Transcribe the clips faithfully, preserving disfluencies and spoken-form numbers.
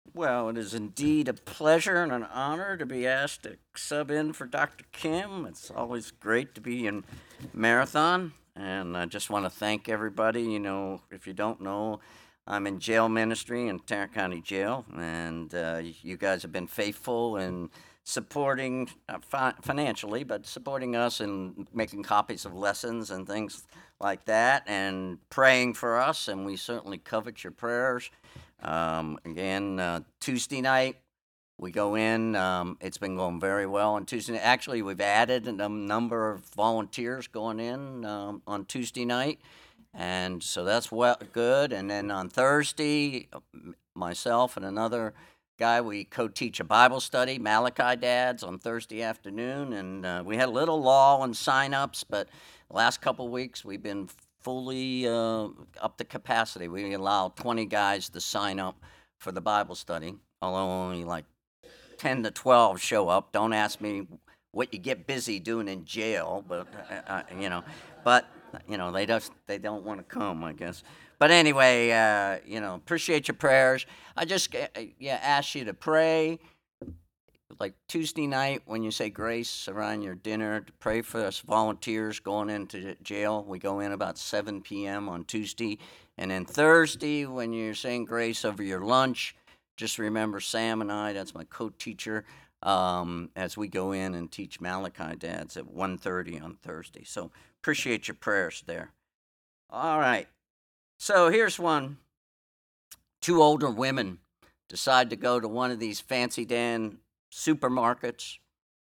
Well, it is indeed a pleasure and an honor to be asked to sub in for Doctor Kim. It's always great to be in Marathon, and I just want to thank everybody. You know, if you don't know, I'm in jail ministry in Tarrant County Jail, and uh, you guys have been faithful in supporting uh, fi- financially, but supporting us in making copies of lessons and things like that, and praying for us, and we certainly covet your prayers. Um, again, uh, Tuesday night, we go in. Um, it's been going very well on Tuesday night. Actually, we've added a num- number of volunteers going in um, on Tuesday night. And so that's well good. And then on Thursday, uh, m- myself and another guy, we co-teach a Bible study, Malachi Dads, on Thursday afternoon. And uh, we had a little lull in sign-ups, but the last couple of weeks we've been fully uh, up to capacity. We allow twenty guys to sign up for the Bible study, although only like ten to twelve show up. Don't ask me what you get busy doing in jail, but uh, uh, you know, but you know they just they don't want to come, I guess. But anyway, uh, you know, appreciate your prayers. I just uh, yeah ask you to pray like Tuesday night when you say grace around your dinner to pray for us volunteers going into jail. We go in about seven p m on Tuesday. And then Thursday, when you're saying grace over your lunch, just remember Sam and I, that's my co-teacher, um, as we go in and teach Malachi Dads at one thirty on Thursday. So appreciate your prayers there. All right. So here's one. Two older women decide to go to one of these fancy Dan supermarkets,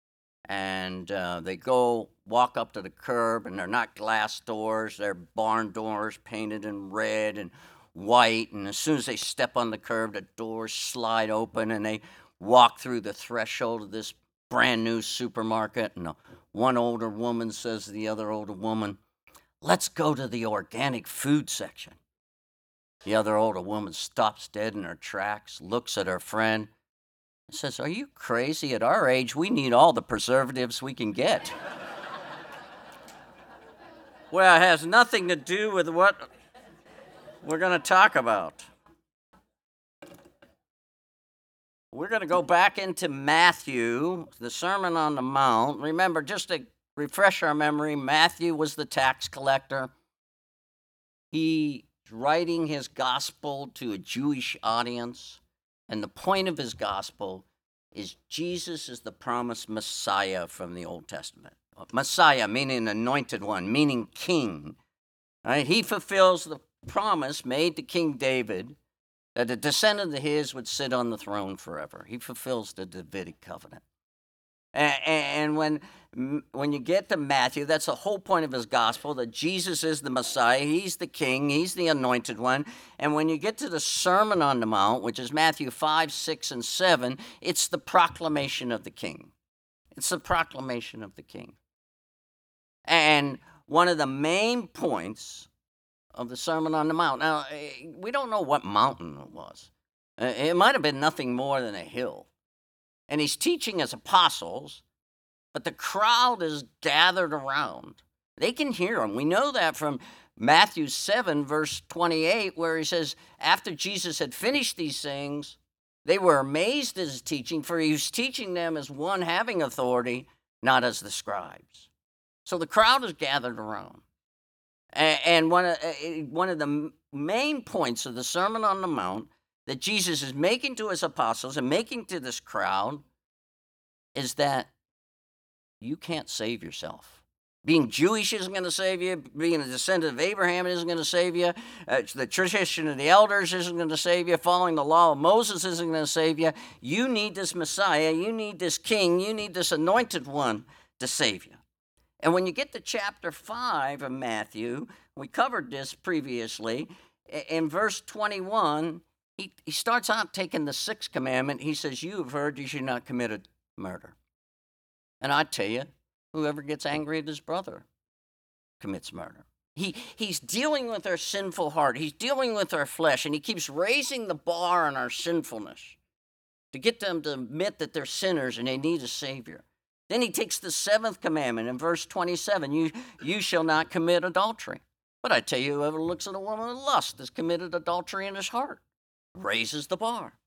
and uh, they go walk up to the curb, and they're not glass doors, they're barn doors painted in red and white. And as soon as they step on the curb, the doors slide open, and they walk through the threshold of this brand new supermarket. And the one older woman says to the other older woman, "Let's go to the organic food section." The other older woman stops dead in her tracks, looks at her friend, and says, "Are you crazy? At our age, we need all the preservatives we can get." Well, it has nothing to do with what we're going to talk about. We're going to go back into Matthew, the Sermon on the Mount. Remember, just to refresh our memory, Matthew was the tax collector. He's writing his gospel to a Jewish audience, and the point of his gospel is Jesus is the promised Messiah from the Old Testament. Messiah meaning anointed one, meaning king. Right? He fulfills the promise made to King David that a descendant of his would sit on the throne forever. He fulfills the Davidic covenant. And, and when when you get to Matthew, that's the whole point of his gospel, that Jesus is the Messiah, he's the king, he's the anointed one. And when you get to the Sermon on the Mount, which is Matthew five, six, and seven, it's the proclamation of the king. It's the proclamation of the king. And one of the main points of the Sermon on the Mount, now, eh, we don't know what mountain it was. Uh, It might have been nothing more than a hill. And he's teaching his apostles, but the crowd is gathered around. They can hear him. We know that from Matthew seven, verse twenty-eight, where he says, after Jesus had finished these things, they were amazed at his teaching, for he was teaching them as one having authority, not as the scribes. So the crowd is gathered around. And one of, one of the main points of the Sermon on the Mount that Jesus is making to his apostles and making to this crowd is that you can't save yourself. Being Jewish isn't going to save you. Being a descendant of Abraham isn't going to save you. Uh, the tradition of the elders isn't going to save you. Following the law of Moses isn't going to save you. You need this Messiah. You need this king. You need this anointed one to save you. And when you get to chapter five of Matthew, we covered this previously. In verse twenty-one, he, he starts out taking the sixth commandment. He says, "You have heard you should not commit murder." And I tell you, whoever gets angry at his brother commits murder. He, he's dealing with our sinful heart. He's dealing with our flesh, and he keeps raising the bar on our sinfulness to get them to admit that they're sinners and they need a Savior. Then he takes the seventh commandment in verse twenty-seven, you, you shall not commit adultery. But I tell you, whoever looks at a woman with lust has committed adultery in his heart. Raises the bar.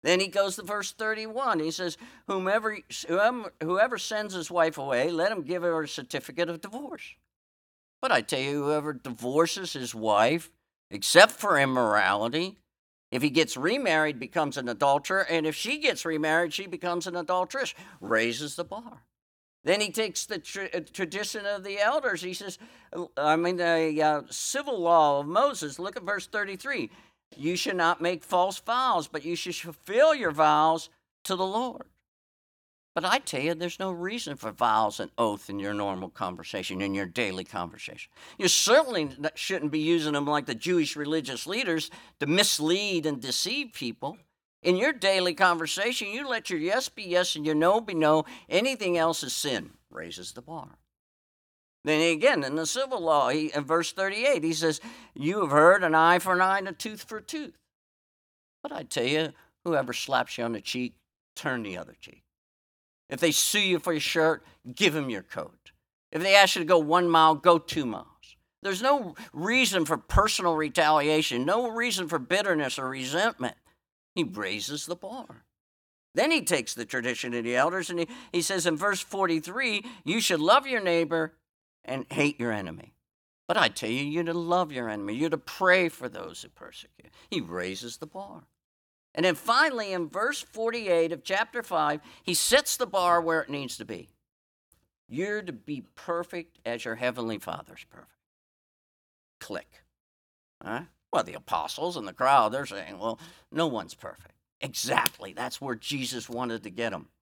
Then he goes to verse thirty-one. He says, whomever, whoever, whoever sends his wife away, let him give her a certificate of divorce. But I tell you, whoever divorces his wife, except for immorality, if he gets remarried, becomes an adulterer, and if she gets remarried, she becomes an adulteress. Raises the bar. Then he takes the tra- tradition of the elders. He says, I mean, the uh, civil law of Moses. Look at verse thirty-three. You should not make false vows, but you should fulfill your vows to the Lord. But I tell you, there's no reason for vows and oath in your normal conversation, in your daily conversation. You certainly shouldn't be using them like the Jewish religious leaders to mislead and deceive people. In your daily conversation, you let your yes be yes and your no be no. Anything else is sin. Raises the bar. Then again, in the civil law, he, in verse thirty-eight, he says, you have heard an eye for an eye and a tooth for a tooth. But I tell you, whoever slaps you on the cheek, turn the other cheek. If they sue you for your shirt, give them your coat. If they ask you to go one mile, go two miles. There's no reason for personal retaliation, no reason for bitterness or resentment. He raises the bar. Then he takes the tradition of the elders and he, he says in verse forty-three, you should love your neighbor and hate your enemy. But I tell you, you're to love your enemy. You're to pray for those who persecute. He raises the bar. And then finally, in verse forty-eight of chapter five, he sets the bar where it needs to be. You're to be perfect as your heavenly Father's perfect. Click. Huh? Well, the apostles and the crowd, they're saying, well, no one's perfect. Exactly. That's where Jesus wanted to get them.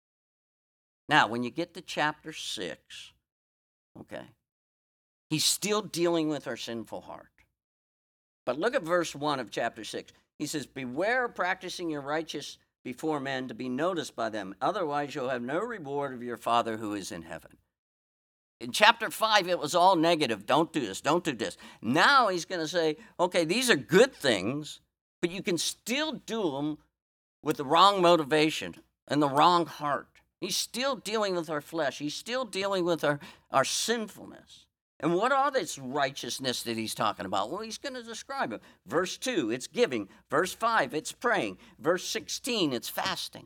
Now, when you get to chapter six, okay, he's still dealing with our sinful heart. But look at verse one of chapter six. He says, beware of practicing your righteous before men to be noticed by them. Otherwise, you'll have no reward of your Father who is in heaven. In chapter five, it was all negative. Don't do this. Don't do this. Now he's going to say, okay, these are good things, but you can still do them with the wrong motivation and the wrong heart. He's still dealing with our flesh. He's still dealing with our, our sinfulness. And what are this righteousness that he's talking about? Well, he's going to describe it. Verse two, it's giving. Verse five, it's praying. Verse sixteen, it's fasting.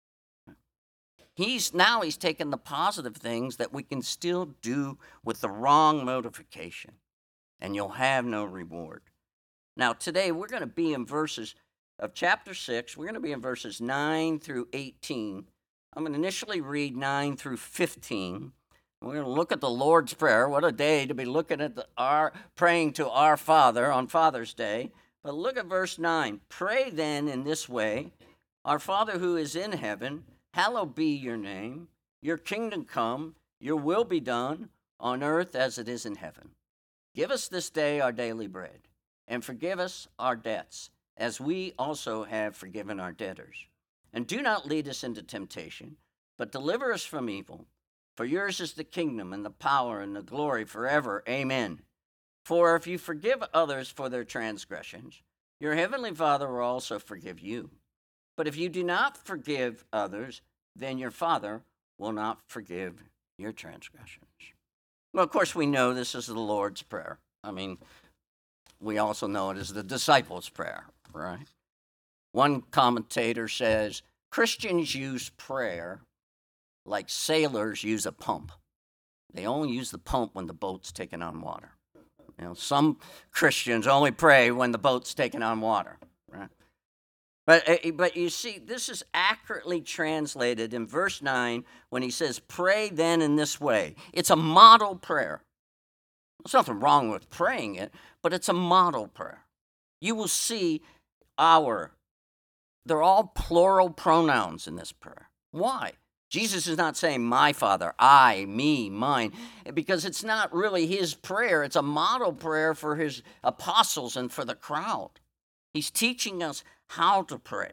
He's now he's taken the positive things that we can still do with the wrong motivation, and you'll have no reward. Now, today we're going to be in verses of chapter six. We're going to be in verses nine through eighteen. I'm going to initially read nine through fifteen. We're going to look at the Lord's Prayer. What a day to be looking at the, our praying to our Father on Father's Day. But look at verse nine. Pray then in this way, our Father who is in heaven, hallowed be your name. Your kingdom come, your will be done on earth as it is in heaven. Give us this day our daily bread, and forgive us our debts, as we also have forgiven our debtors. And do not lead us into temptation, but deliver us from evil. For yours is the kingdom and the power and the glory forever. Amen. For if you forgive others for their transgressions, your heavenly Father will also forgive you. But if you do not forgive others, then your Father will not forgive your transgressions. Well, of course, we know this is the Lord's Prayer. I mean, we also know it as the disciples' prayer, right? One commentator says, Christians use prayer like sailors use a pump. They only use the pump when the boat's taking on water. You know, some Christians only pray when the boat's taking on water, right? But, but you see, this is accurately translated in verse nine when he says, pray then in this way. It's a model prayer. There's nothing wrong with praying it, but it's a model prayer. You will see our, they're all plural pronouns in this prayer. Why? Jesus is not saying my Father, I, me, mine, because it's not really his prayer. It's a model prayer for his apostles and for the crowd. He's teaching us how to pray.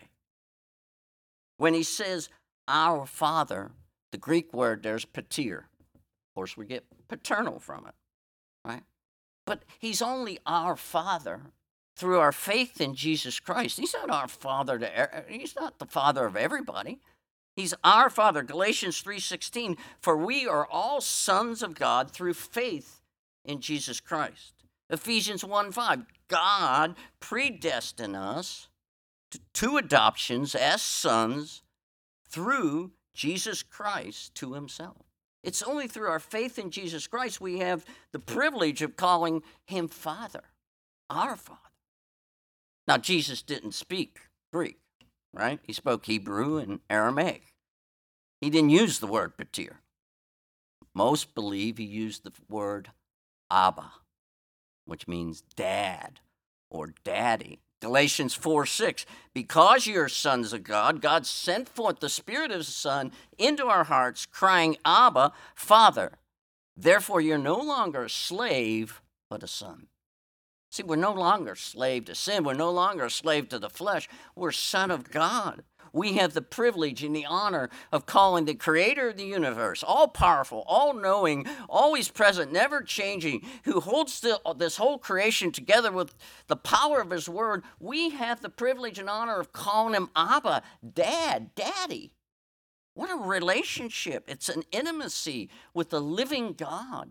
When he says our Father, the Greek word there's pater. Of course, we get paternal from it, right? But he's only our Father through our faith in Jesus Christ. He's not our Father to, he's not the Father of everybody. He's our Father. Galatians three sixteen, for we are all sons of God through faith in Jesus Christ. Ephesians one five, God predestined us to two adoptions as sons through Jesus Christ to himself. It's only through our faith in Jesus Christ we have the privilege of calling him Father, our Father. Now, Jesus didn't speak Greek, right? He spoke Hebrew and Aramaic. He didn't use the word pater. Most believe he used the word Abba, which means dad or daddy. Galatians four six, because you're sons of God, God sent forth the Spirit of his Son into our hearts, crying, Abba, Father. Therefore, you're no longer a slave, but a son. See, we're no longer a slave to sin. We're no longer a slave to the flesh. We're son of God. We have the privilege and the honor of calling the creator of the universe, all-powerful, all-knowing, always present, never changing, who holds the, this whole creation together with the power of his word. We have the privilege and honor of calling him Abba, Dad, Daddy. What a relationship. It's an intimacy with the living God.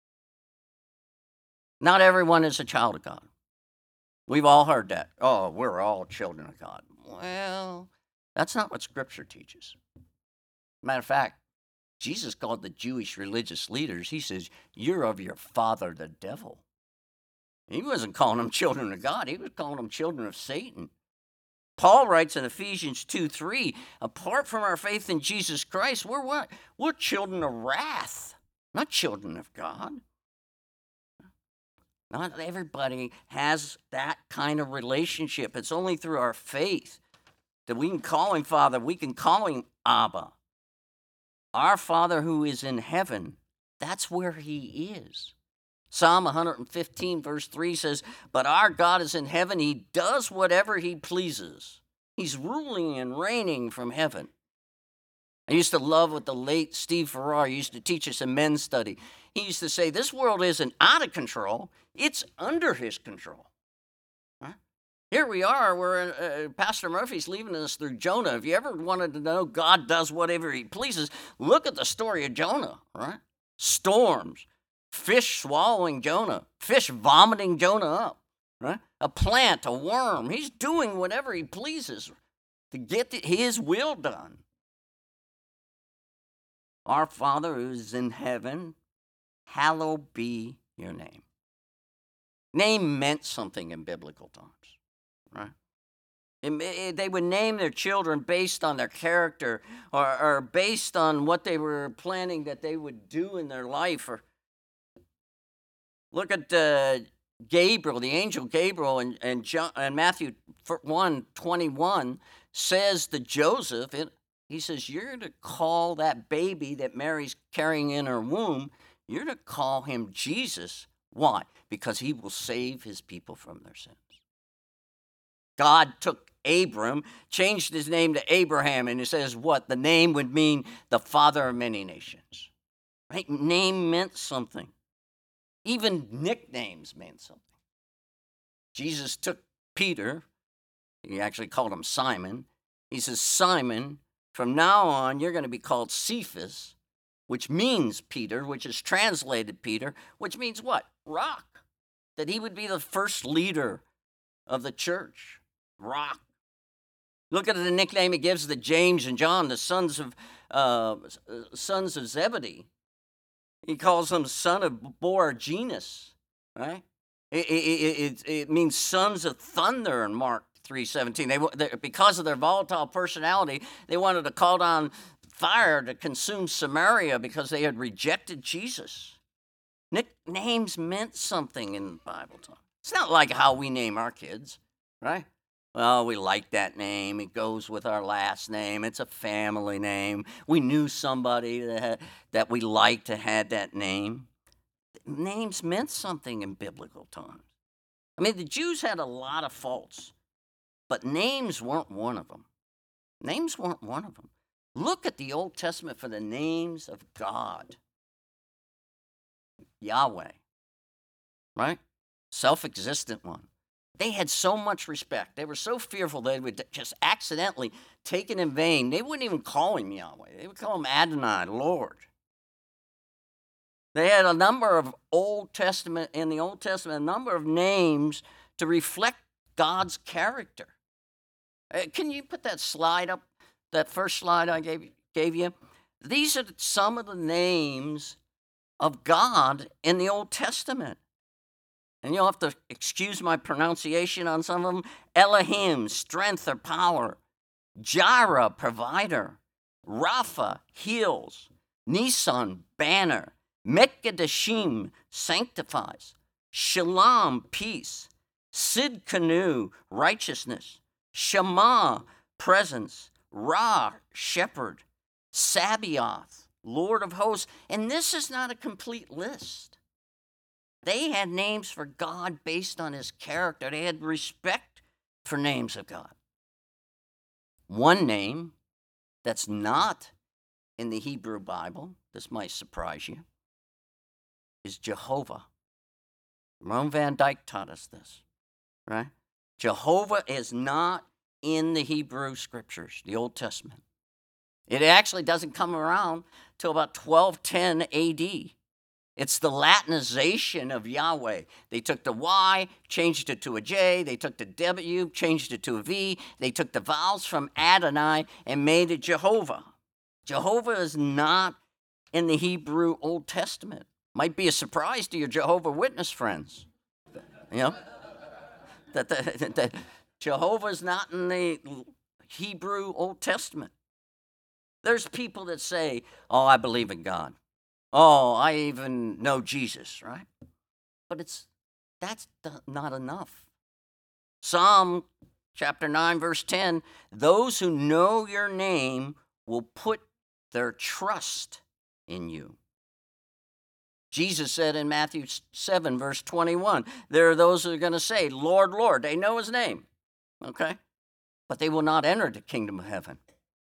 Not everyone is a child of God. We've all heard that. Oh, we're all children of God. Well, that's not what Scripture teaches. Matter of fact, Jesus called the Jewish religious leaders, he says, you're of your father, the devil. He wasn't calling them children of God. He was calling them children of Satan. Paul writes in Ephesians two three, apart from our faith in Jesus Christ, we're what? We're children of wrath, not children of God. Not everybody has that kind of relationship. It's only through our faith that we can call him Father, we can call him Abba. Our Father who is in heaven, that's where he is. Psalm one fifteen verse three says, but our God is in heaven, he does whatever he pleases. He's ruling and reigning from heaven. I used to love what the late Steve Farrar used to teach us in men's study. He used to say, this world isn't out of control, it's under his control. Here we are, where uh, Pastor Murphy's leaving us through Jonah. If you ever wanted to know God does whatever he pleases, look at the story of Jonah, right? Storms, fish swallowing Jonah, fish vomiting Jonah up, right? A plant, a worm. He's doing whatever he pleases to get his will done. Our Father who is in heaven, hallowed be your name. Name meant something in biblical times. Right? It, it, they would name their children based on their character or, or based on what they were planning that they would do in their life. Or look at uh, Gabriel, the angel Gabriel, and, and, John, and Matthew one twenty-one says to Joseph, it, he says, you're to call that baby that Mary's carrying in her womb, you're to call him Jesus. Why? Because he will save his people from their sins. God took Abram, changed his name to Abraham, and it says what? The name would mean the father of many nations. Right? Name meant something. Even nicknames meant something. Jesus took Peter, he actually called him Simon. He says, Simon, from now on you're going to be called Cephas, which means Peter, which is translated Peter, which means what? Rock. That he would be the first leader of the church. Rock. Look at the nickname he gives to James and John, the sons of uh, sons of Zebedee. He calls them son of Boanerges, right? It, it, it, it means sons of thunder in Mark three seventeen. They, they because of their volatile personality, they wanted to call down fire to consume Samaria because they had rejected Jesus. Nicknames meant something in the Bible time. It's not like how we name our kids, right? Well, we like that name. It goes with our last name. It's a family name. We knew somebody that had, that we liked to had that name. Names meant something in biblical times. I mean, the Jews had a lot of faults, but names weren't one of them. Names weren't one of them. Look at the Old Testament for the names of God. Yahweh, right? Self-existent one. They had so much respect. They were so fearful they would just accidentally take it in vain. They wouldn't even call him Yahweh. They would call him Adonai, Lord. They had a number of Old Testament, in the Old Testament, a number of names to reflect God's character. Uh, can you put that slide up, that first slide I gave, gave you? These are some of the names of God in the Old Testament. And you'll have to excuse my pronunciation on some of them. Elohim, strength or power. Jireh, provider. Rapha, heals. Nisan, banner. Mekadeshim, sanctifies. Shalom, peace. Sidkenu, righteousness. Shema, presence. Ra, shepherd. Sabaoth, Lord of hosts. And this is not a complete list. They had names for God based on his character. They had respect for names of God. One name that's not in the Hebrew Bible, this might surprise you, is Jehovah. Ron Van Dyke taught us this, right? Jehovah is not in the Hebrew scriptures, the Old Testament. It actually doesn't come around till about twelve ten A D. It's the Latinization of Yahweh. They took the Y, changed it to a J. They took the W, changed it to a V. They took the vowels from Adonai and made it Jehovah. Jehovah is not in the Hebrew Old Testament. Might be a surprise to your Jehovah Witness friends. You know? That, the, that Jehovah is not in the Hebrew Old Testament. There's people that say, oh, I believe in God. Oh, I even know Jesus, right? But it's that's not enough. Psalm chapter nine, verse ten, those who know your name will put their trust in you. Jesus said in Matthew seven, verse twenty-one, there are those who are going to say, Lord, Lord. They know his name, okay? But they will not enter the kingdom of heaven.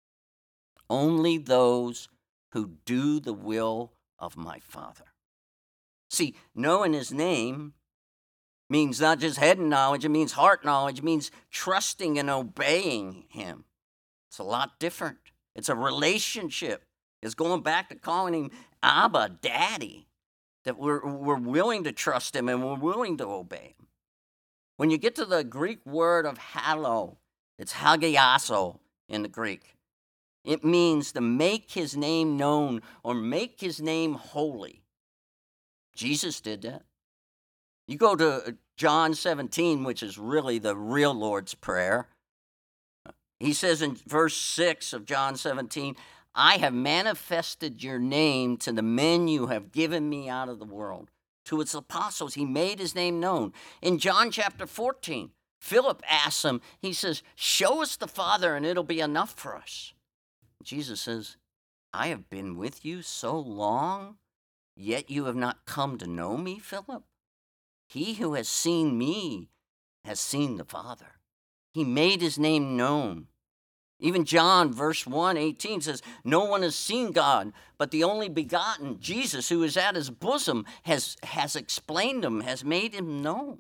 Only those who do the will of my Father. See, knowing his name means not just head knowledge, it means heart knowledge, it means trusting and obeying him. It's a lot different. It's a relationship. It's going back to calling him Abba, Daddy, that we're, we're willing to trust him and we're willing to obey him. When you get to the Greek word of hallow, it's hagiaso in the Greek. It means to make his name known or make his name holy. Jesus did that. You go to John seventeen, which is really the real Lord's Prayer. He says in verse six of John seventeen, I have manifested your name to the men you have given me out of the world. To its apostles, he made his name known. In John chapter fourteen, Philip asks him, he says, show us the Father and it'll be enough for us. Jesus says, I have been with you so long, yet you have not come to know me, Philip. He who has seen me has seen the Father. He made his name known. Even John, verse one, eighteen says, no one has seen God, but the only begotten, Jesus, who is at his bosom, has, has explained him, has made him known.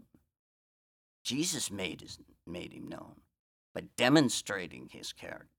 Jesus made, his, made him known by demonstrating his character.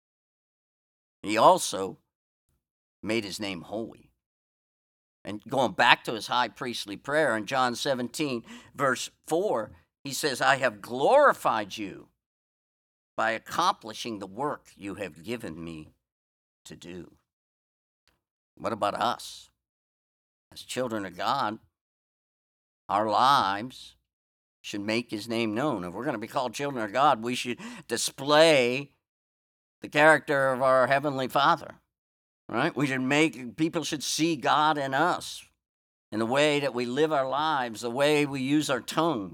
He also made his name holy. And going back to his high priestly prayer in John seventeen, verse four, he says, I have glorified you by accomplishing the work you have given me to do. What about us? As children of God, our lives should make his name known. If we're going to be called children of God, we should display the character of our Heavenly Father, right? We should make, people should see God in us, in the way that we live our lives, the way we use our tongue.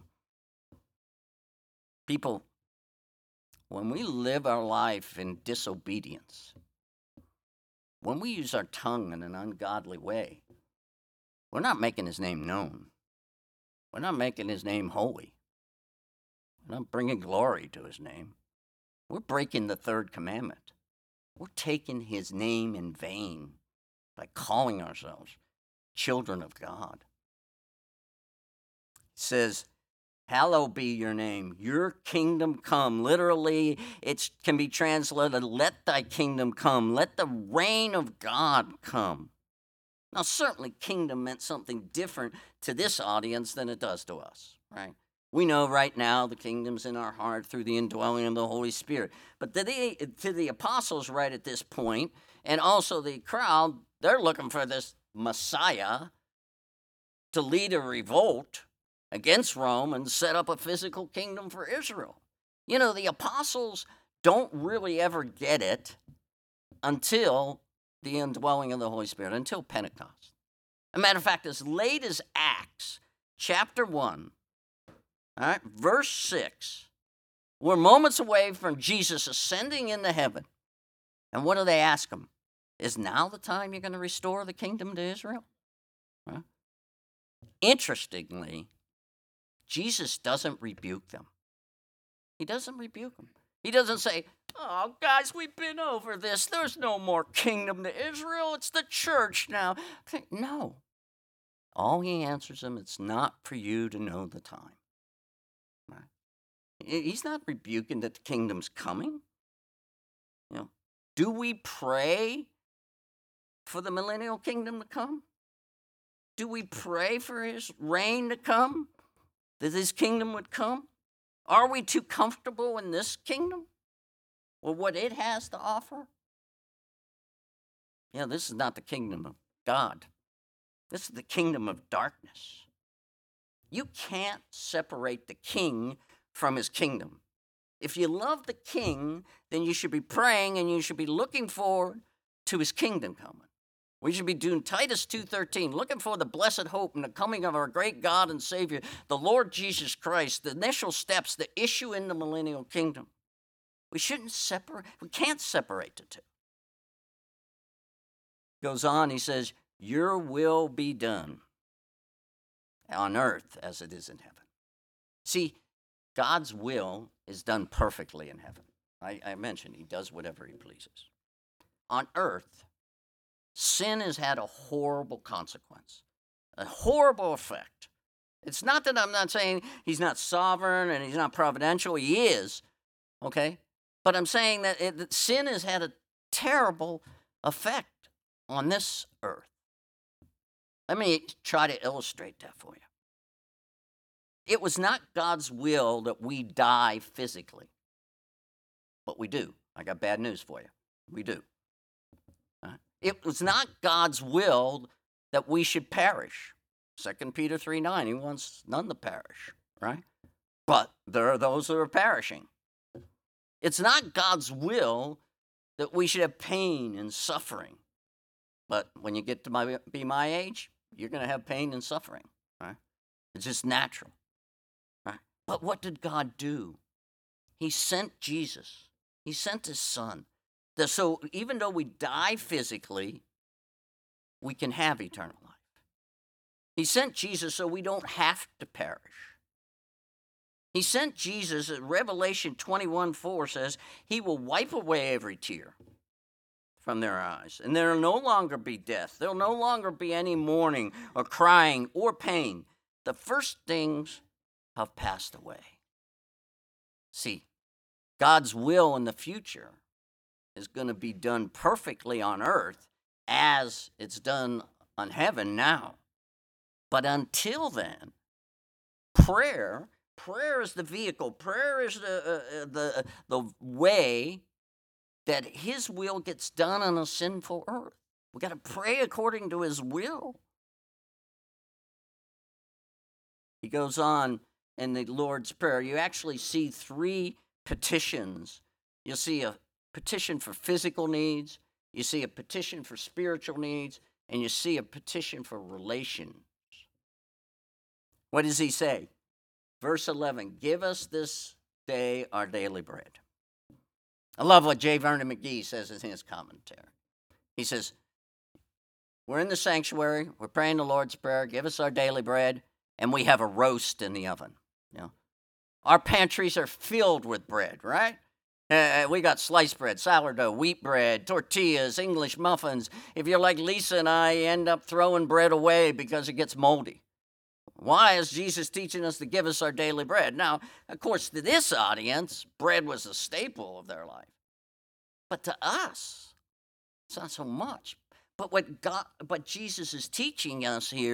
People, when we live our life in disobedience, when we use our tongue in an ungodly way, we're not making his name known. We're not making his name holy. We're not bringing glory to his name. We're breaking the third commandment. We're taking his name in vain by calling ourselves children of God. It says, hallowed be your name. Your kingdom come. Literally, it can be translated, let thy kingdom come. Let the reign of God come. Now, certainly kingdom meant something different to this audience than it does to us, right? We know right now the kingdom's in our heart through the indwelling of the Holy Spirit. But to the, to the apostles right at this point, and also the crowd, they're looking for this Messiah to lead a revolt against Rome and set up a physical kingdom for Israel. You know, the apostles don't really ever get it until the indwelling of the Holy Spirit, until Pentecost. As a matter of fact, as late as Acts chapter one, all right, verse six, we're moments away from Jesus ascending into heaven. And what do they ask him? Is now the time you're going to restore the kingdom to Israel? Huh? Interestingly, Jesus doesn't rebuke them. He doesn't rebuke them. He doesn't say, oh, guys, we've been over this. There's no more kingdom to Israel. It's the church now. No. All he answers them, it's not for you to know the time. Right? He's not rebuking that the kingdom's coming. You know, do we pray for the millennial kingdom to come? Do we pray for his reign to come? That his kingdom would come? Are we too comfortable in this kingdom? Or what it has to offer? Yeah, this is not the kingdom of God. This is the kingdom of darkness. You can't separate the king from his kingdom. If you love the king, then you should be praying and you should be looking forward to his kingdom coming. We should be doing Titus two thirteen, looking for the blessed hope and the coming of our great God and Savior, the Lord Jesus Christ, the initial steps, the issue in the millennial kingdom. We shouldn't separate, we can't separate the two. Goes on, he says, your will be done on earth as it is in heaven. See, God's will is done perfectly in heaven. I, I mentioned he does whatever he pleases. On earth, sin has had a horrible consequence, a horrible effect. It's not that I'm not saying he's not sovereign and he's not providential. He is, okay? But I'm saying that, it, that sin has had a terrible effect on this earth. Let me try to illustrate that for you. It was not God's will that we die physically, but we do. I got bad news for you. We do. It was not God's will that we should perish. Second Peter three nine, he wants none to perish, right? But there are those who are perishing. It's not God's will that we should have pain and suffering. But when you get to my, be my age, you're going to have pain and suffering, right? It's just natural, right? But what did God do? He sent Jesus. He sent his son. So even though we die physically, we can have eternal life. He sent Jesus so we don't have to perish. He sent Jesus, Revelation twenty-one four says, he will wipe away every tear from their eyes. And there will no longer be death. There will no longer be any mourning or crying or pain. The first things have passed away. See, God's will in the future is going to be done perfectly on earth as it's done on heaven now. But until then, prayer, prayer is the vehicle. Prayer is the, uh, the, the way that his will gets done on a sinful earth. We got to pray according to his will. He goes on in the Lord's Prayer. You actually see three petitions. You'll see a petition for physical needs, you see a petition for spiritual needs, and you see a petition for relations. What does he say? Verse eleven, give us this day our daily bread. I love what J. Vernon McGee says in his commentary. He says, we're in the sanctuary, we're praying the Lord's Prayer, give us our daily bread, and we have a roast in the oven. You know, our pantries are filled with bread, right? Uh, we got sliced bread, sourdough, wheat bread, tortillas, English muffins. If you're like Lisa and I, you end up throwing bread away because it gets moldy. Why is Jesus teaching us to give us our daily bread? Now, of course, to this audience, bread was a staple of their life. But to us, it's not so much. But what God, but Jesus is teaching us here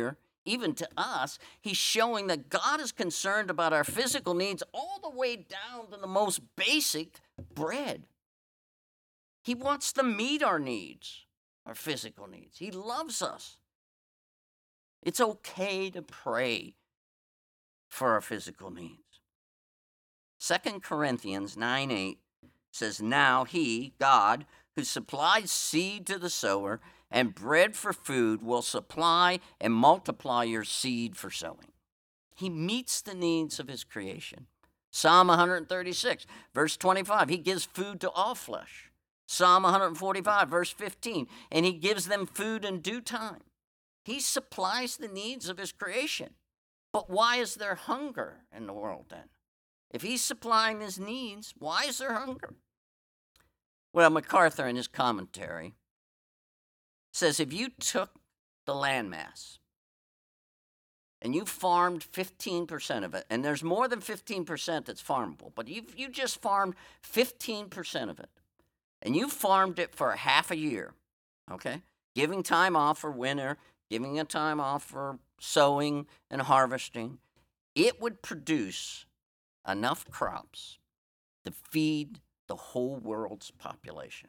even to us, he's showing that God is concerned about our physical needs all the way down to the most basic bread. He wants to meet our needs, our physical needs. He loves us. It's okay to pray for our physical needs. Second Corinthians nine eight says, now he, God, who supplies seed to the sower and bread for food, will supply and multiply your seed for sowing. He meets the needs of his creation. Psalm one thirty-six, verse twenty-five, he gives food to all flesh. Psalm one forty-five, verse fifteen, and he gives them food in due time. He supplies the needs of his creation. But why is there hunger in the world then? If he's supplying his needs, why is there hunger? Well, MacArthur in his commentary says if you took the landmass and you farmed fifteen percent of it, and there's more than fifteen percent that's farmable, but you you just farmed fifteen percent of it, and you farmed it for half a year, okay? Giving time off for winter, giving a time off for sowing and harvesting, it would produce enough crops to feed the whole world's population.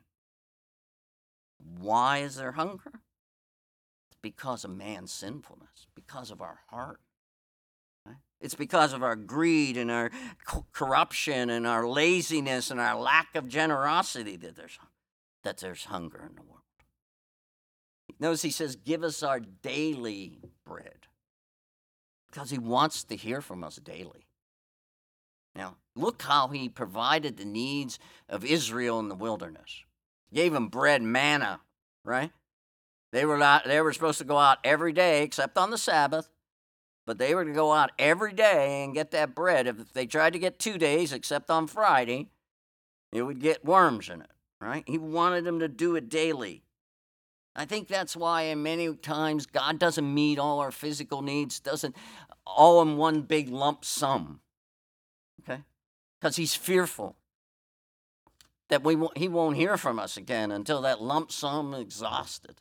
Why is there hunger? It's because of man's sinfulness, because of our heart. Right? It's because of our greed and our co- corruption and our laziness and our lack of generosity that there's, that there's hunger in the world. Notice he says, give us our daily bread, because he wants to hear from us daily. Now, look how he provided the needs of Israel in the wilderness. He gave them bread, manna, right? They were not, they were supposed to go out every day except on the Sabbath, but they were to go out every day and get that bread. If they tried to get two days except on Friday, it would get worms in it, right? He wanted them to do it daily. I think that's why in many times God doesn't meet all our physical needs, doesn't all in one big lump sum. Okay? Because he's fearful that we won't, he won't hear from us again until that lump sum is exhausted.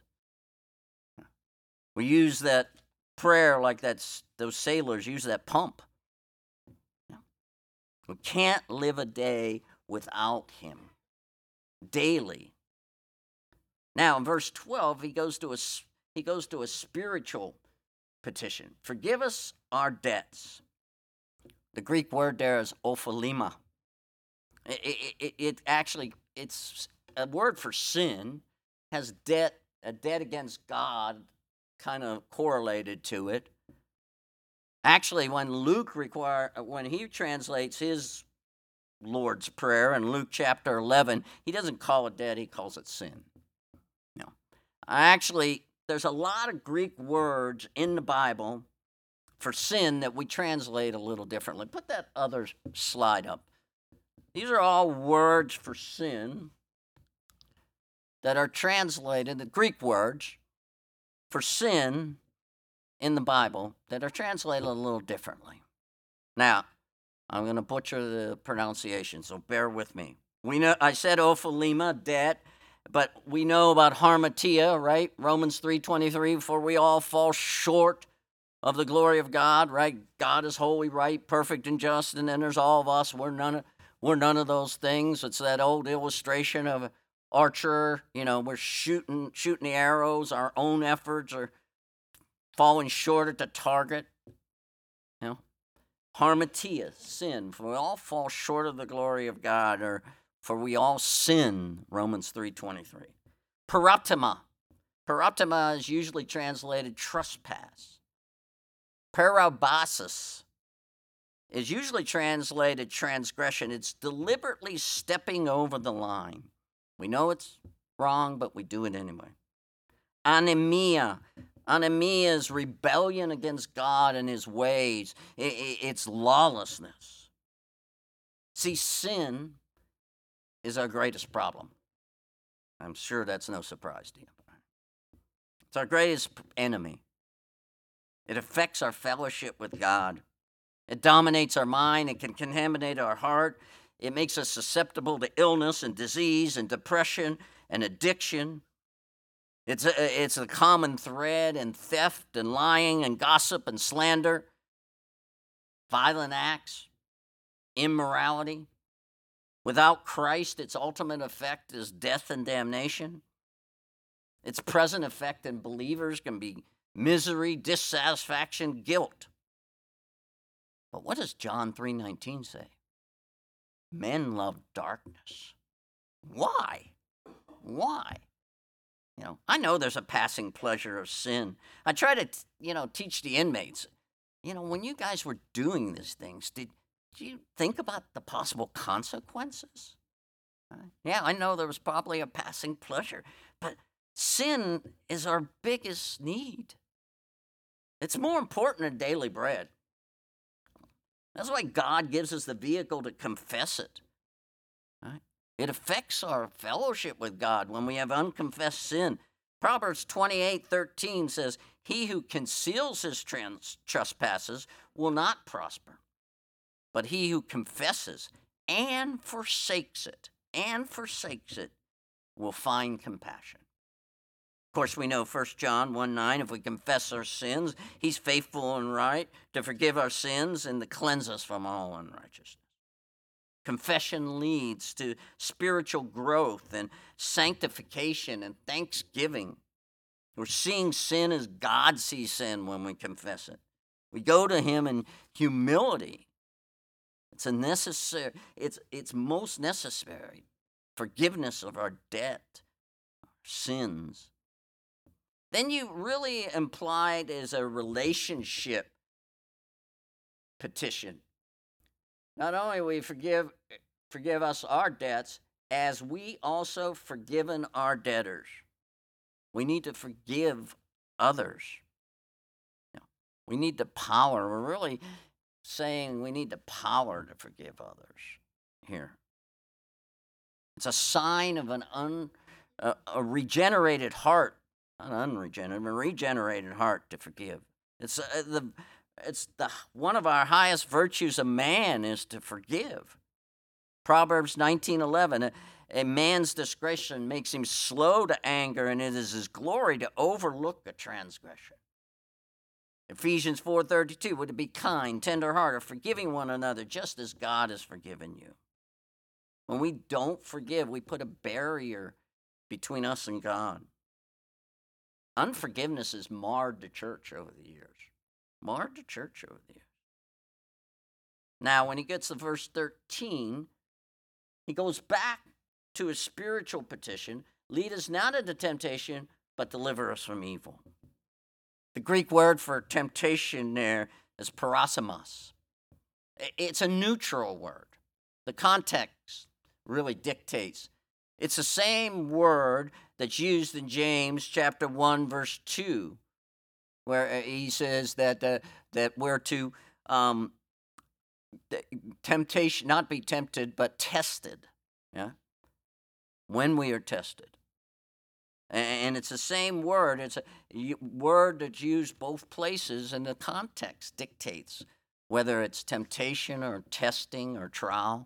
We use that prayer like that's those sailors use that pump. We can't live a day without him. Daily. Now in verse twelve, he goes to a he goes to a spiritual petition. Forgive us our debts. The Greek word there is ophelima. It, it, it, it actually, it's a word for sin, has debt, a debt against God kind of correlated to it. Actually, when Luke require, when he translates his Lord's Prayer in Luke chapter eleven, he doesn't call it debt, he calls it sin. No. Actually, there's a lot of Greek words in the Bible for sin that we translate a little differently. Put that other slide up. These are all words for sin that are translated, the Greek words for sin in the Bible that are translated a little differently. Now, I'm going to butcher the pronunciation, so bear with me. We know I said ophelima, debt, but we know about harmatia, right? Romans three twenty-three, for we all fall short of the glory of God, right? God is holy, right, perfect and just, and then there's all of us. We're none of, we're none of those things. It's that old illustration of an archer, you know, we're shooting shooting the arrows. Our own efforts are falling short at the target. You know, harmatia, sin, for we all fall short of the glory of God, or for we all sin, Romans three twenty-three. Paratima. Paratima is usually translated trespass. Parabasis is usually translated transgression. It's deliberately stepping over the line. We know it's wrong, but we do it anyway. Anemia. Anemia is rebellion against God and his ways. It's lawlessness. See, sin is our greatest problem. I'm sure that's no surprise to you. It's our greatest enemy. It affects our fellowship with God. It dominates our mind. It can contaminate our heart. It makes us susceptible to illness and disease and depression and addiction. It's a, it's a common thread in theft and lying and gossip and slander, violent acts, immorality. Without Christ, its ultimate effect is death and damnation. Its present effect in believers can be misery, dissatisfaction, guilt. But what does John three nineteen say? Men love darkness. Why? Why? You know, I know there's a passing pleasure of sin. I try to, you know, teach the inmates. You know, when you guys were doing these things, did, did you think about the possible consequences? Uh, yeah, I know there was probably a passing pleasure, but sin is our biggest need. It's more important than daily bread. That's why God gives us the vehicle to confess it. Right? It affects our fellowship with God when we have unconfessed sin. Proverbs twenty-eight thirteen says, "He who conceals his trans- trespasses will not prosper, but he who confesses and forsakes it, and forsakes it, will find compassion." Of course, we know First John one nine, if we confess our sins, he's faithful and right to forgive our sins and to cleanse us from all unrighteousness. Confession leads to spiritual growth and sanctification and thanksgiving. We're seeing sin as God sees sin when we confess it. We go to him in humility. It's a necessary, it's, it's most necessary. Forgiveness of our debt, our sins. Then you really implied as a relationship petition. Not only we forgive forgive us our debts, as we also forgiven our debtors. We need to forgive others. You know, we need the power. We're really saying we need the power to forgive others here. It's a sign of an un, uh, a regenerated heart. Not unregenerated, but regenerated heart to forgive. It's uh, the it's the one of our highest virtues of man is to forgive. Proverbs nineteen eleven, a, a man's discretion makes him slow to anger, and it is his glory to overlook a transgression. Ephesians four thirty-two, would it be kind, tender-hearted, forgiving one another, just as God has forgiven you. When we don't forgive, we put a barrier between us and God. Unforgiveness has marred the church over the years. Marred the church over the years. Now, when he gets to verse thirteen, he goes back to his spiritual petition. Lead us not into temptation, but deliver us from evil. The Greek word for temptation there is parasimas. It's a neutral word. The context really dictates. It's the same word that's used in James chapter one, verse two, where he says that uh, that we're to um, temptation, not be tempted, but tested. Yeah, when we are tested, and it's the same word. It's a word that's used both places, and the context dictates whether it's temptation or testing or trial.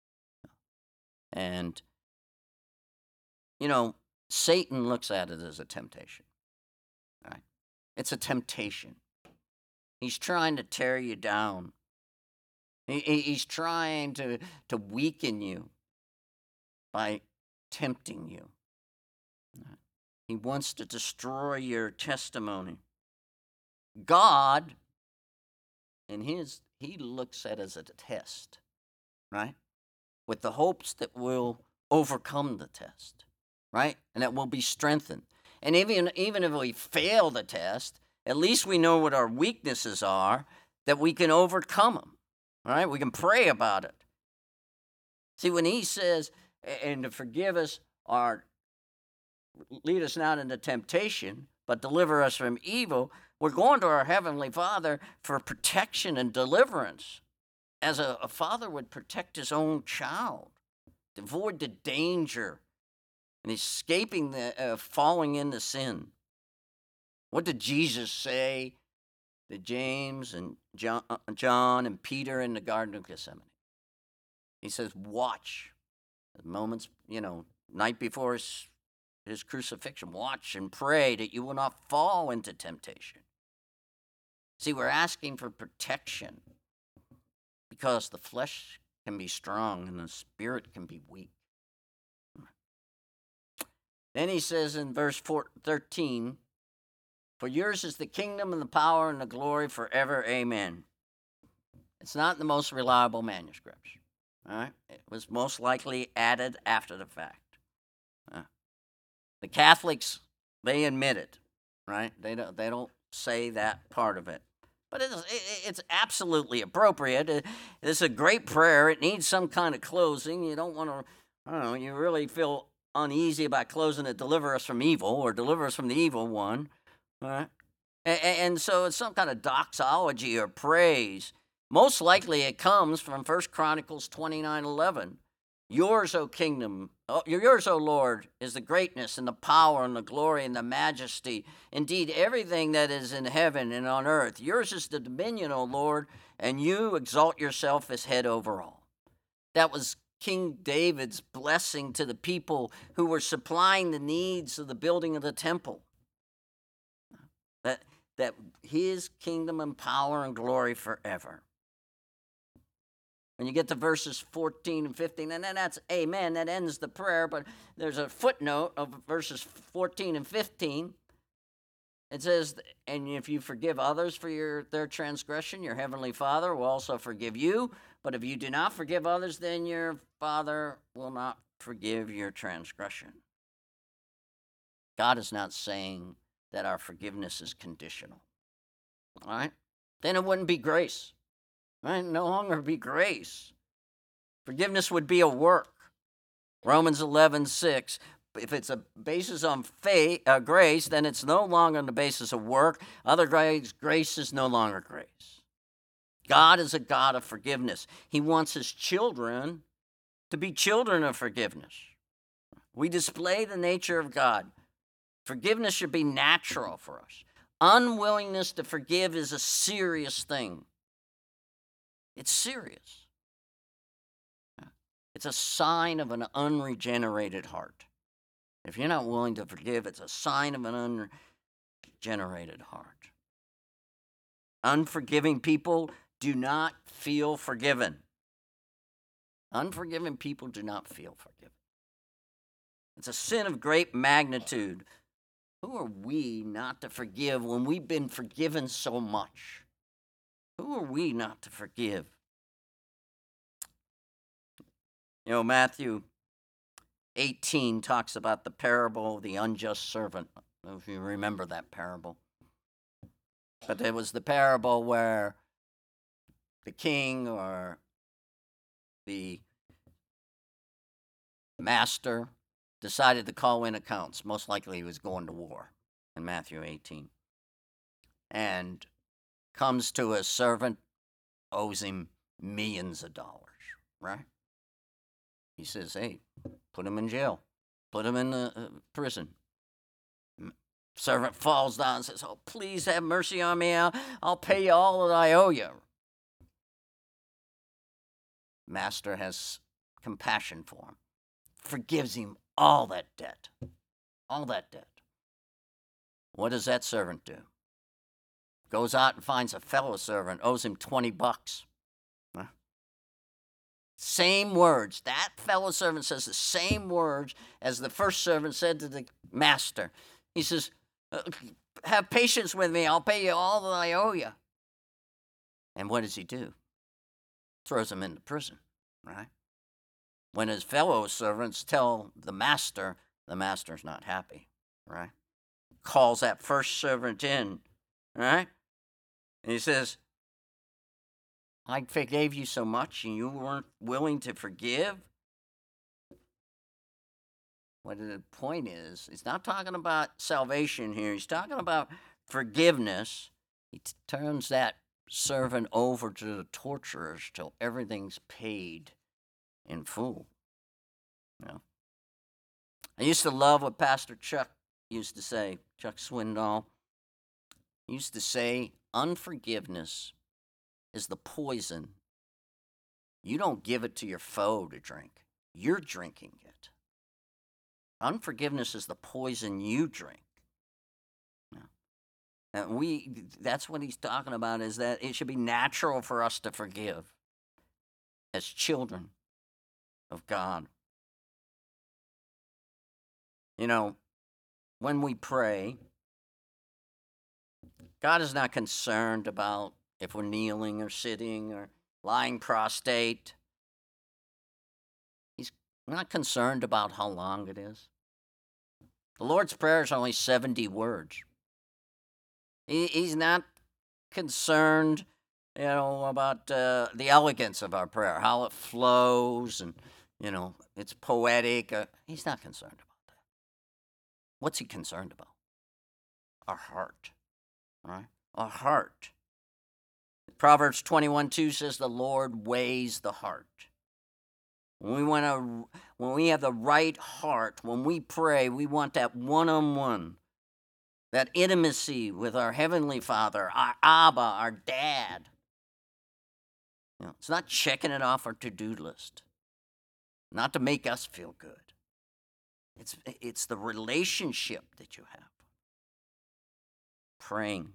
And you know, Satan looks at it as a temptation. Right? It's a temptation. He's trying to tear you down. He, he's trying to, to weaken you by tempting you. He wants to destroy your testimony. God, in his, he looks at it as a test, right? With the hopes that we'll overcome the test. Right? And that will be strengthened. And even, even if we fail the test, at least we know what our weaknesses are, that we can overcome them. All right? We can pray about it. See, when he says, and to forgive us our, lead us not into temptation, but deliver us from evil, we're going to our Heavenly Father for protection and deliverance, as a, a father would protect his own child, to avoid the danger and escaping the uh, falling into sin. What did Jesus say to James and John, uh, John and Peter in the Garden of Gethsemane? He says, watch. The moments, you know, night before his his crucifixion. Watch and pray that you will not fall into temptation. See, we're asking for protection because the flesh can be strong and the spirit can be weak. Then he says in verse thirteen, for yours is the kingdom and the power and the glory forever. Amen. It's not the most reliable manuscripts. All right? It was most likely added after the fact. Uh, the Catholics, they admit it, right? They don't, they don't say that part of it. But it is, it, it's absolutely appropriate. It, it's a great prayer. It needs some kind of closing. You don't want to, I don't know, you really feel uneasy about closing it, deliver us from evil or deliver us from the evil one. All right? And, and so it's some kind of doxology or praise. Most likely it comes from First Chronicles twenty-nine eleven. Yours, O kingdom, oh, yours, O Lord, is the greatness and the power and the glory and the majesty. Indeed, everything that is in heaven and on earth. Yours is the dominion, O Lord, and you exalt yourself as head over all. That was King David's blessing to the people who were supplying the needs of the building of the temple. That, that his kingdom and power and glory forever. When you get to verses fourteen and fifteen, and then that's amen, that ends the prayer, but there's a footnote of verses fourteen and fifteen. It says, and if you forgive others for your their transgression, your heavenly Father will also forgive you. But if you do not forgive others, then your Father will not forgive your transgression. God is not saying that our forgiveness is conditional. All right? Then it wouldn't be grace. Right? No longer be grace. Forgiveness would be a work. Romans eleven six. If it's a basis on faith, uh, grace, then it's no longer on the basis of work. Other grace, grace is no longer grace. God is a God of forgiveness. He wants his children to be children of forgiveness. We display the nature of God. Forgiveness should be natural for us. Unwillingness to forgive is a serious thing. It's serious. It's a sign of an unregenerated heart. If you're not willing to forgive, it's a sign of an unregenerated heart. Unforgiving people do not feel forgiven. Unforgiving people do not feel forgiven. It's a sin of great magnitude. Who are we not to forgive when we've been forgiven so much? Who are we not to forgive? You know, Matthew eighteen talks about the parable of the unjust servant. I don't know if you remember that parable. But there was the parable where the king or the master decided to call in accounts. Most likely he was going to war in Matthew eighteen. And comes to a servant, owes him millions of dollars, right? He says, hey, put him in jail. Put him in the uh, prison. Servant falls down and says, oh, please have mercy on me. I'll, I'll pay you all that I owe you. Master has compassion for him. Forgives him all that debt. All that debt. What does that servant do? Goes out and finds a fellow servant, owes him twenty bucks. Huh? Same words. That fellow servant says the same words as the first servant said to the master. He says, have patience with me. I'll pay you all that I owe you. And what does he do? Throws him into prison, right? When his fellow servants tell the master, the master's not happy, right? Calls that first servant in, right? And he says, I forgave you so much and you weren't willing to forgive. What the point is, he's not talking about salvation here. He's talking about forgiveness. He t- turns that servant over to the torturers till everything's paid in full. You know? I used to love what Pastor Chuck used to say, Chuck Swindoll. He used to say, unforgiveness is the poison. You don't give it to your foe to drink. You're drinking it. Unforgiveness is the poison you drink. And we that's what he's talking about, is that it should be natural for us to forgive as children of God. You know, when we pray, God is not concerned about if we're kneeling or sitting or lying prostrate. He's not concerned about how long it is. The Lord's Prayer is only seventy words. He, he's not concerned, you know, about uh, the elegance of our prayer, how it flows, and, you know, it's poetic. Uh, he's not concerned about that. What's he concerned about? Our heart, right? Our heart. Proverbs twenty-one two says the Lord weighs the heart. When we want to, when we have the right heart, when we pray, we want that one-on-one, that intimacy with our Heavenly Father, our Abba, our Dad. You know, it's not checking it off our to-do list, not to make us feel good. It's, it's the relationship that you have. Praying.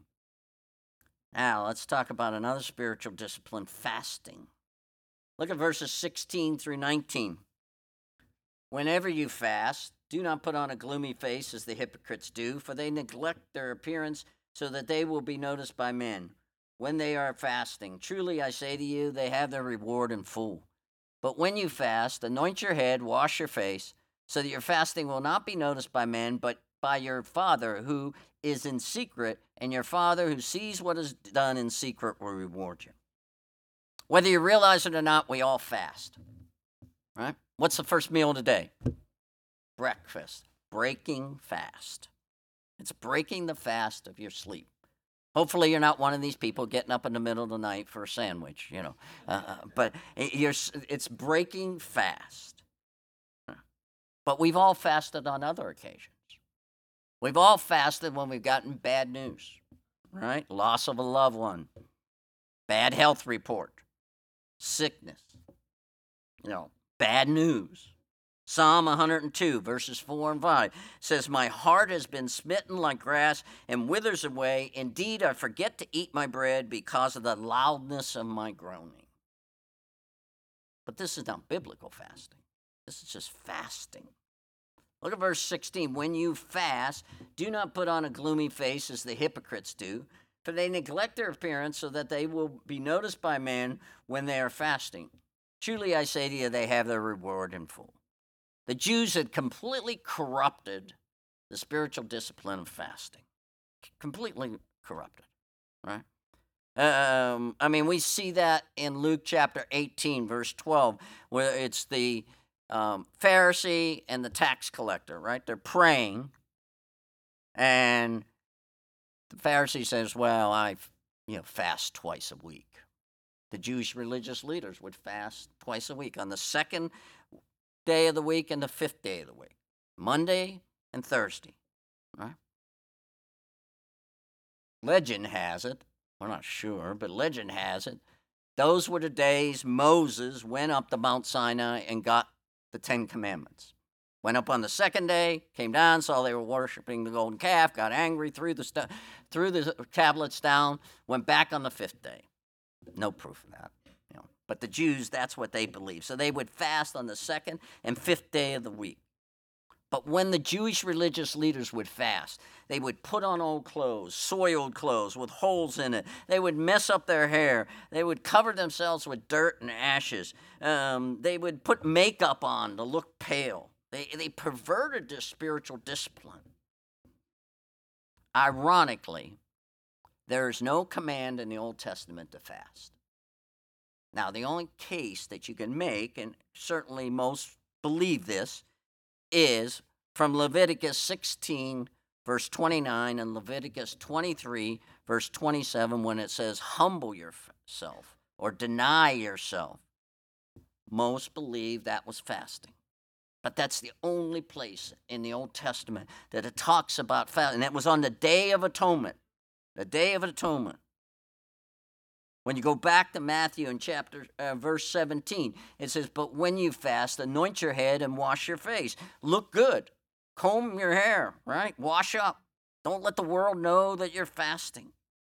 Now, let's talk about another spiritual discipline, fasting. Look at verses sixteen through nineteen. Whenever you fast, do not put on a gloomy face as the hypocrites do, for they neglect their appearance so that they will be noticed by men when they are fasting. Truly, I say to you, they have their reward in full. But when you fast, anoint your head, wash your face, so that your fasting will not be noticed by men, but by your Father who is in secret, and your Father who sees what is done in secret will reward you. Whether you realize it or not, we all fast, right? What's the first meal of the day? Breakfast. Breaking fast. It's breaking the fast of your sleep. Hopefully you're not one of these people getting up in the middle of the night for a sandwich, you know. Uh, but you're, it's breaking fast. But we've all fasted on other occasions. We've all fasted when we've gotten bad news, right? Loss of a loved one, bad health report, sickness, you know, bad news. Psalm one hundred two, verses four and five says, my heart has been smitten like grass and withers away. Indeed, I forget to eat my bread because of the loudness of my groaning. But this is not biblical fasting. This is just fasting. Look at verse sixteen. When you fast, do not put on a gloomy face as the hypocrites do, for they neglect their appearance so that they will be noticed by men when they are fasting. Truly, I say to you, they have their reward in full. The Jews had completely corrupted the spiritual discipline of fasting. Completely corrupted, right? Um, I mean, we see that in Luke chapter eighteen, verse twelve, where it's the um, Pharisee and the tax collector, right? They're praying, and the Pharisee says, well, I you know, fast twice a week. The Jewish religious leaders would fast twice a week, on the second day of the week and the fifth day of the week, Monday and Thursday, right? Legend has it, we're not sure, but legend has it, those were the days Moses went up to Mount Sinai and got the Ten Commandments. Went up on the second day, came down, saw they were worshiping the golden calf, got angry, threw the st- threw the tablets down, went back on the fifth day. No proof of that. You know. But the Jews, that's what they believe. So they would fast on the second and fifth day of the week. But when the Jewish religious leaders would fast, they would put on old clothes, soiled clothes with holes in it. They would mess up their hair. They would cover themselves with dirt and ashes. Um, they would put makeup on to look pale. They, they perverted their spiritual discipline. Ironically, there is no command in the Old Testament to fast. Now, the only case that you can make, and certainly most believe this, is from Leviticus sixteen, verse twenty-nine, and Leviticus twenty-three, verse twenty-seven, when it says, humble yourself or deny yourself. Most believe that was fasting. But that's the only place in the Old Testament that it talks about fasting. And it was on the Day of Atonement. The Day of Atonement. When you go back to Matthew in chapter uh, verse seventeen, it says, but when you fast, anoint your head and wash your face. Look good. Comb your hair, right? Wash up. Don't let the world know that you're fasting.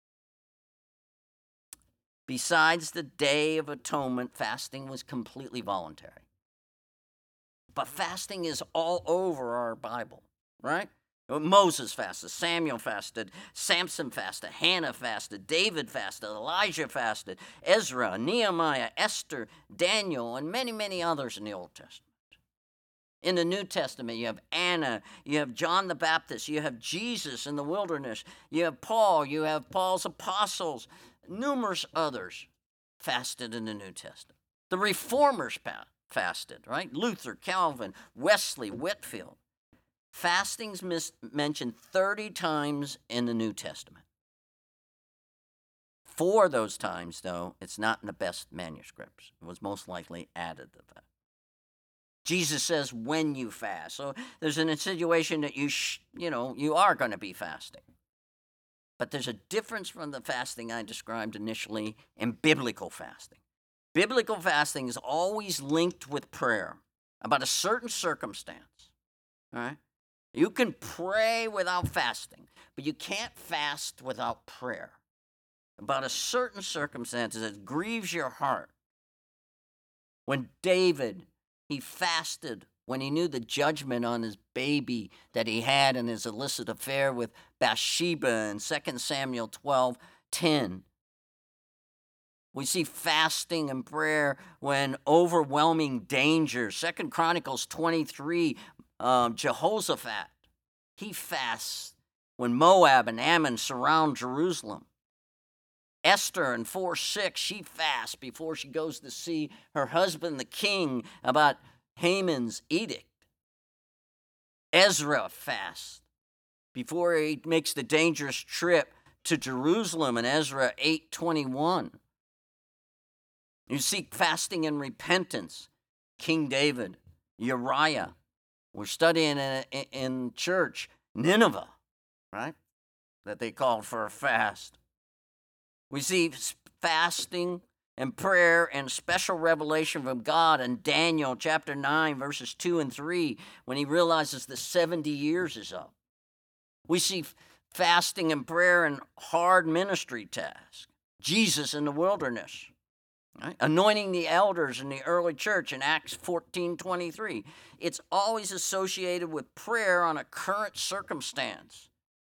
Besides the Day of Atonement, fasting was completely voluntary. But fasting is all over our Bible, right? Moses fasted, Samuel fasted, Samson fasted, Hannah fasted, David fasted, Elijah fasted, Ezra, Nehemiah, Esther, Daniel, and many, many others in the Old Testament. In the New Testament, you have Anna, you have John the Baptist, you have Jesus in the wilderness, you have Paul, you have Paul's apostles, numerous others fasted in the New Testament. The Reformers fasted, right? Luther, Calvin, Wesley, Whitefield. Fasting's mis- mentioned thirty times in the New Testament. Four of those times, though, it's not in the best manuscripts. It was most likely added to that. Jesus says when you fast. So there's an insinuation that you, sh- you know, you are going to be fasting. But there's a difference from the fasting I described initially and biblical fasting. Biblical fasting is always linked with prayer about a certain circumstance. All right? You can pray without fasting, but you can't fast without prayer about a certain circumstance that grieves your heart. When David, he fasted when he knew the judgment on his baby that he had in his illicit affair with Bathsheba in Second Samuel twelve ten. We see fasting and prayer when overwhelming danger. Second Chronicles twenty-three, um, Jehoshaphat, he fasts when Moab and Ammon surround Jerusalem. Esther in four six, she fasts before she goes to see her husband, the king, about Haman's edict. Ezra fasts before he makes the dangerous trip to Jerusalem in Ezra eight twenty-one. You see fasting and repentance. King David, Uriah. We're studying in, in church, Nineveh, right? That they called for a fast. We see fasting and prayer and special revelation from God in Daniel chapter nine, verses two and three, when he realizes the seventy years is up. We see fasting and prayer and hard ministry tasks. Jesus in the wilderness, right? Anointing the elders in the early church in Acts fourteen twenty-three. It's always associated with prayer on a current circumstance.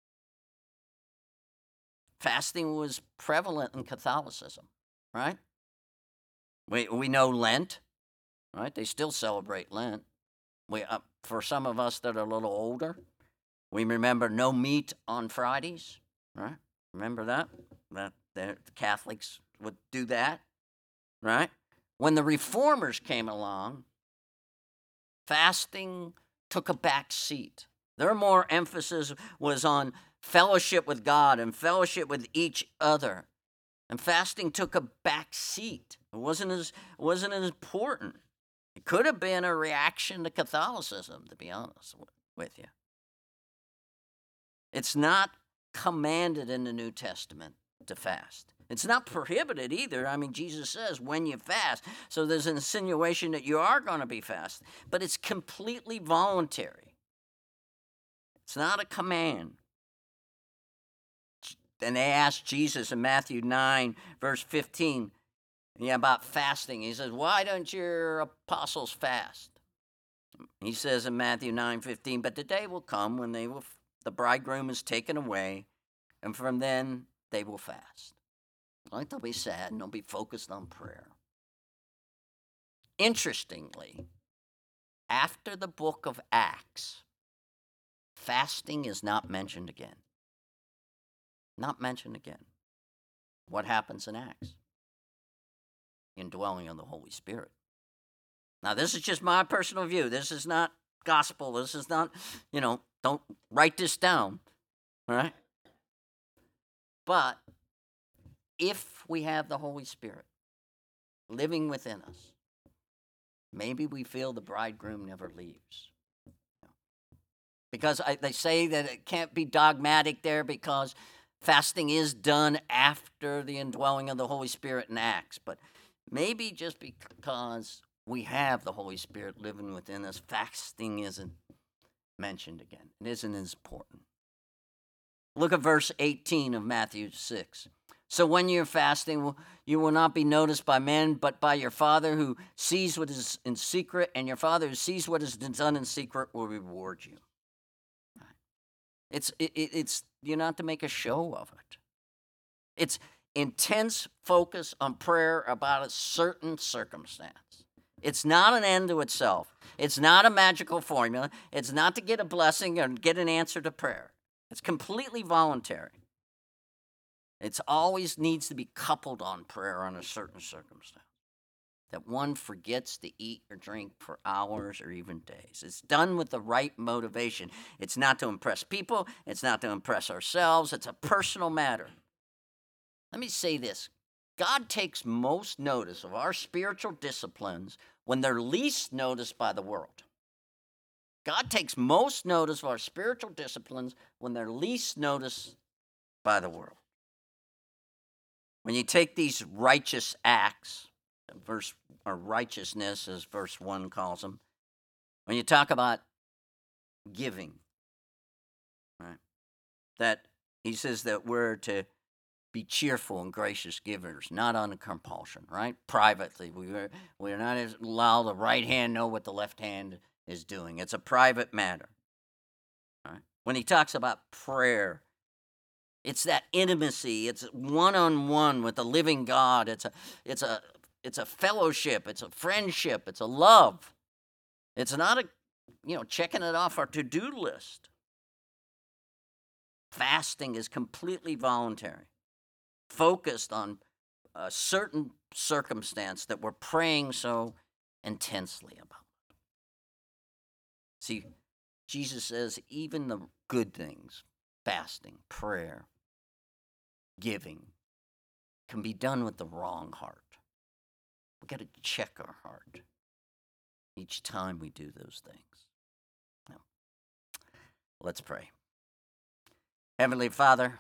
Fasting was prevalent in Catholicism, right? We we know Lent, right? They still celebrate Lent. We uh, for some of us that are a little older, we remember no meat on Fridays, right? Remember that? That the Catholics would do that, right? When the Reformers came along, fasting took a back seat. Their more emphasis was on fellowship with God and fellowship with each other. And fasting took a back seat. It wasn't as wasn't as important. It could have been a reaction to Catholicism, to be honest with you. It's not commanded in the New Testament to fast. It's not prohibited either. I mean, Jesus says when you fast. So there's an insinuation that you are going to be fasting, but it's completely voluntary. It's not a command. And they asked Jesus in Matthew nine, verse fifteen, yeah, about fasting. He says, why don't your apostles fast? He says in Matthew nine fifteen, but the day will come when they will, the bridegroom is taken away, and from then they will fast. Like they'll be sad and they'll be focused on prayer. Interestingly, after the book of Acts, fasting is not mentioned again. Not mentioned again. What happens in Acts? Indwelling of the Holy Spirit. Now, this is just my personal view. This is not gospel. This is not, you know, don't write this down. All right? But if we have the Holy Spirit living within us, maybe we feel the bridegroom never leaves. Because I, they say that it can't be dogmatic there because fasting is done after the indwelling of the Holy Spirit in Acts. But maybe just because we have the Holy Spirit living within us, fasting isn't mentioned again. It isn't as important. Look at verse eighteen of Matthew six. So when you're fasting, you will not be noticed by men, but by your Father who sees what is in secret, and your Father who sees what is done in secret will reward you. It's it, it's you're not to make a show of it. It's intense focus on prayer about a certain circumstance. It's not an end to itself. It's not a magical formula. It's not to get a blessing or get an answer to prayer. It's completely voluntary. It always needs to be coupled on prayer on a certain circumstance. That one forgets to eat or drink for hours or even days. It's done with the right motivation. It's not to impress people. It's not to impress ourselves. It's a personal matter. Let me say this. God takes most notice of our spiritual disciplines when they're least noticed by the world. God takes most notice of our spiritual disciplines when they're least noticed by the world. When you take these righteous acts, verse or righteousness, as verse one calls them, when you talk about giving, right? That he says that we're to be cheerful and gracious givers, not on compulsion, right? Privately, we are we're not allow the right hand know what the left hand is doing. It's a private matter. Right? When he talks about prayer, it's that intimacy. It's one-on-one with the living God. It's a, it's a, it's a fellowship. It's a friendship. It's a love. It's not a, you know, checking it off our to-do list. Fasting is completely voluntary, focused on a certain circumstance that we're praying so intensely about. See, Jesus says even the good things, fasting, prayer, giving, can be done with the wrong heart. We've got to check our heart each time we do those things. Now, let's pray. Heavenly Father,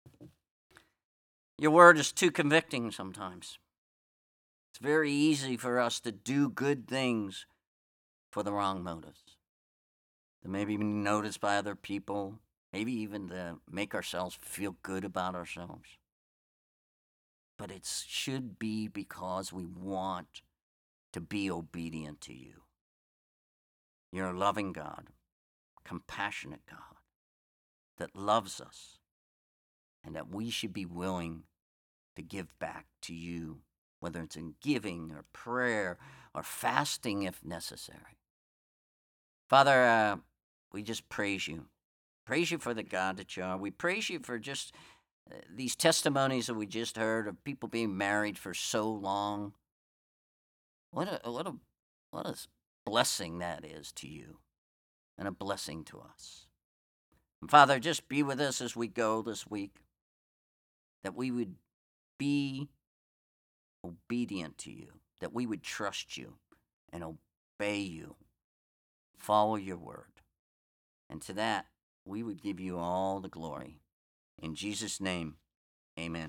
your word is too convicting sometimes. It's very easy for us to do good things for the wrong motives. To maybe be noticed by other people, maybe even to make ourselves feel good about ourselves. But it should be because we want to be obedient to you. You're a loving God, compassionate God, that loves us, and that we should be willing to give back to you, whether it's in giving or prayer or fasting if necessary. Father, uh, we just praise you. Praise you for the God that you are. We praise you for just uh, these testimonies that we just heard of people being married for so long. What a what a what a blessing that is to you, and a blessing to us. And Father, just be with us as we go this week, that we would be obedient to you, that we would trust you and obey you, follow your word. And to that, we would give you all the glory. In Jesus' name, amen.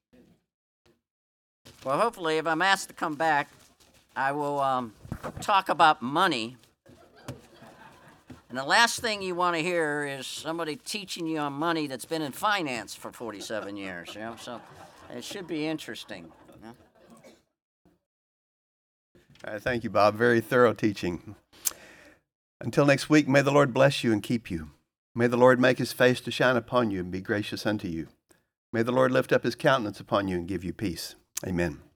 Well, hopefully, if I'm asked to come back, I will um, talk about money. And the last thing you want to hear is somebody teaching you on money that's been in finance for forty-seven years. You know? So it should be interesting. You know? All right, thank you, Bob. Very thorough teaching. Until next week, may the Lord bless you and keep you. May the Lord make his face to shine upon you and be gracious unto you. May the Lord lift up his countenance upon you and give you peace. Amen.